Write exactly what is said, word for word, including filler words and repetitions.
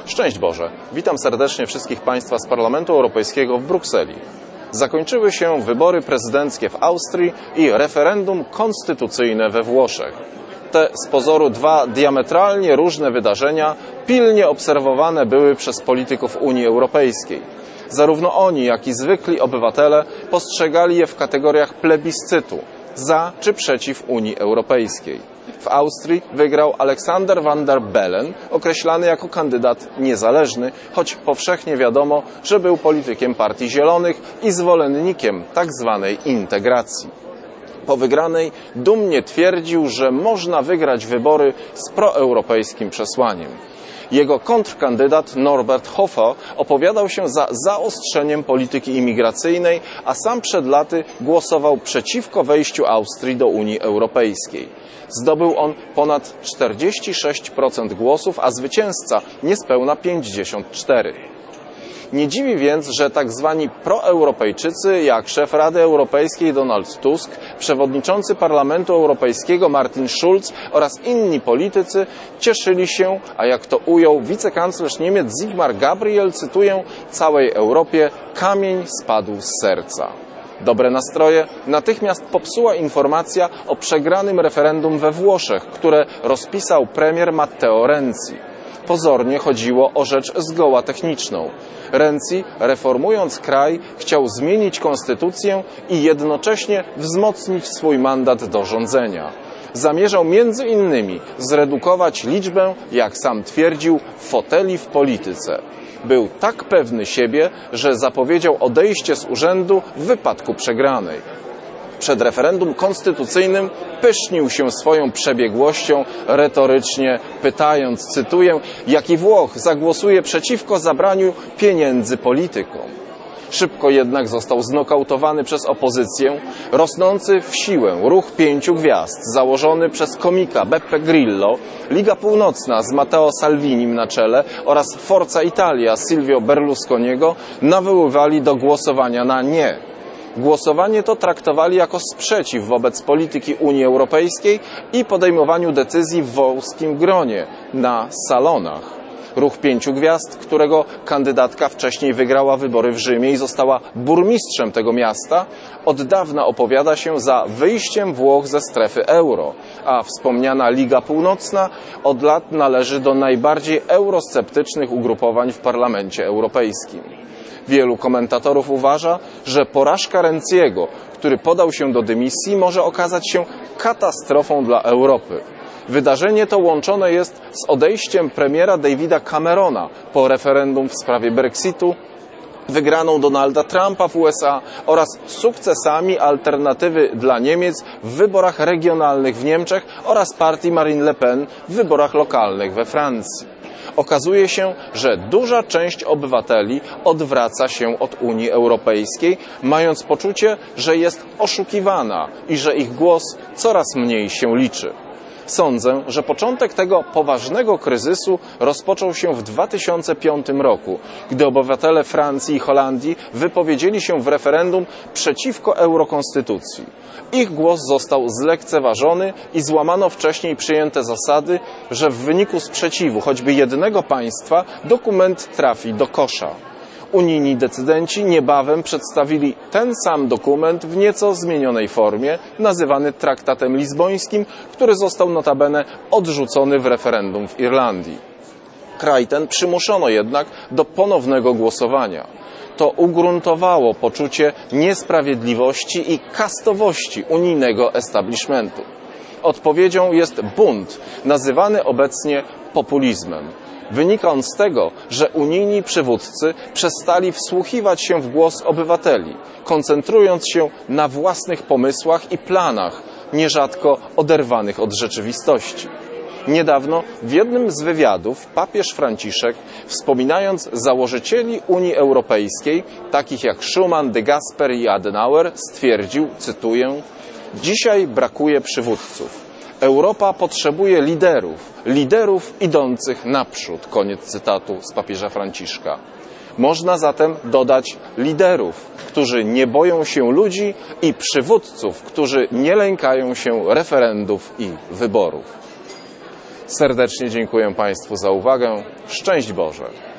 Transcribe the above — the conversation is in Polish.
Szczęść Boże! Witam serdecznie wszystkich Państwa z Parlamentu Europejskiego w Brukseli. Zakończyły się wybory prezydenckie w Austrii i referendum konstytucyjne we Włoszech. Te z pozoru dwa diametralnie różne wydarzenia pilnie obserwowane były przez polityków Unii Europejskiej. Zarówno oni, jak i zwykli obywatele postrzegali je w kategoriach plebiscytu za czy przeciw Unii Europejskiej. W Austrii wygrał Alexander Van der Bellen, określany jako kandydat niezależny, choć powszechnie wiadomo, że był politykiem Partii Zielonych i zwolennikiem tzw. integracji. Po wygranej dumnie twierdził, że można wygrać wybory z proeuropejskim przesłaniem. Jego kontrkandydat Norbert Hofer opowiadał się za zaostrzeniem polityki imigracyjnej, a sam przed laty głosował przeciwko wejściu Austrii do Unii Europejskiej. Zdobył on ponad czterdzieści sześć procent głosów, a zwycięzca niespełna pięćdziesiąt cztery procent. Nie dziwi więc, że tak zwani proeuropejczycy, jak szef Rady Europejskiej Donald Tusk, przewodniczący Parlamentu Europejskiego Martin Schulz oraz inni politycy cieszyli się, a jak to ujął wicekanclerz Niemiec Sigmar Gabriel, cytuję, całej Europie kamień spadł z serca. Dobre nastroje natychmiast popsuła informacja o przegranym referendum we Włoszech, które rozpisał premier Matteo Renzi. Pozornie chodziło o rzecz zgoła techniczną. Renzi, reformując kraj, chciał zmienić konstytucję i jednocześnie wzmocnić swój mandat do rządzenia. Zamierzał między innymi zredukować liczbę, jak sam twierdził, foteli w polityce. Był tak pewny siebie, że zapowiedział odejście z urzędu w wypadku przegranej. Przed referendum konstytucyjnym pysznił się swoją przebiegłością, retorycznie pytając, cytuję, jaki Włoch zagłosuje przeciwko zabraniu pieniędzy politykom. Szybko jednak został znokautowany przez opozycję. Rosnący w siłę ruch pięciu gwiazd, założony przez komika Beppe Grillo, Liga Północna z Matteo Salvinim na czele oraz Forza Italia Silvio Berlusconiego nawoływali do głosowania na nie. Głosowanie to traktowali jako sprzeciw wobec polityki Unii Europejskiej i podejmowaniu decyzji w wąskim gronie, na salonach. Ruch Pięciu Gwiazd, którego kandydatka wcześniej wygrała wybory w Rzymie i została burmistrzem tego miasta, od dawna opowiada się za wyjściem Włoch ze strefy euro, a wspomniana Liga Północna od lat należy do najbardziej eurosceptycznych ugrupowań w Parlamencie Europejskim. Wielu komentatorów uważa, że porażka Renziego, który podał się do dymisji, może okazać się katastrofą dla Europy. Wydarzenie to łączone jest z odejściem premiera Davida Camerona po referendum w sprawie Brexitu, wygraną Donalda Trumpa w U S A oraz sukcesami Alternatywy dla Niemiec w wyborach regionalnych w Niemczech oraz partii Marine Le Pen w wyborach lokalnych we Francji. Okazuje się, że duża część obywateli odwraca się od Unii Europejskiej, mając poczucie, że jest oszukiwana i że ich głos coraz mniej się liczy. Sądzę, że początek tego poważnego kryzysu rozpoczął się w dwa tysiące piątym roku, gdy obywatele Francji i Holandii wypowiedzieli się w referendum przeciwko eurokonstytucji. Ich głos został zlekceważony i złamano wcześniej przyjęte zasady, że w wyniku sprzeciwu choćby jednego państwa dokument trafi do kosza. Unijni decydenci niebawem przedstawili ten sam dokument w nieco zmienionej formie, nazywany traktatem lizbońskim, który został notabene odrzucony w referendum w Irlandii. Kraj ten przymuszono jednak do ponownego głosowania. To ugruntowało poczucie niesprawiedliwości i kastowości unijnego establishmentu. Odpowiedzią jest bunt, nazywany obecnie populizmem. Wynika on z tego, że unijni przywódcy przestali wsłuchiwać się w głos obywateli, koncentrując się na własnych pomysłach i planach, nierzadko oderwanych od rzeczywistości. Niedawno w jednym z wywiadów papież Franciszek, wspominając założycieli Unii Europejskiej, takich jak Schuman, de Gasperi i Adenauer, stwierdził, cytuję, dzisiaj brakuje przywódców. Europa potrzebuje liderów, liderów idących naprzód. Koniec cytatu z papieża Franciszka. Można zatem dodać liderów, którzy nie boją się ludzi i przywódców, którzy nie lękają się referendów i wyborów. Serdecznie dziękuję Państwu za uwagę. Szczęść Boże!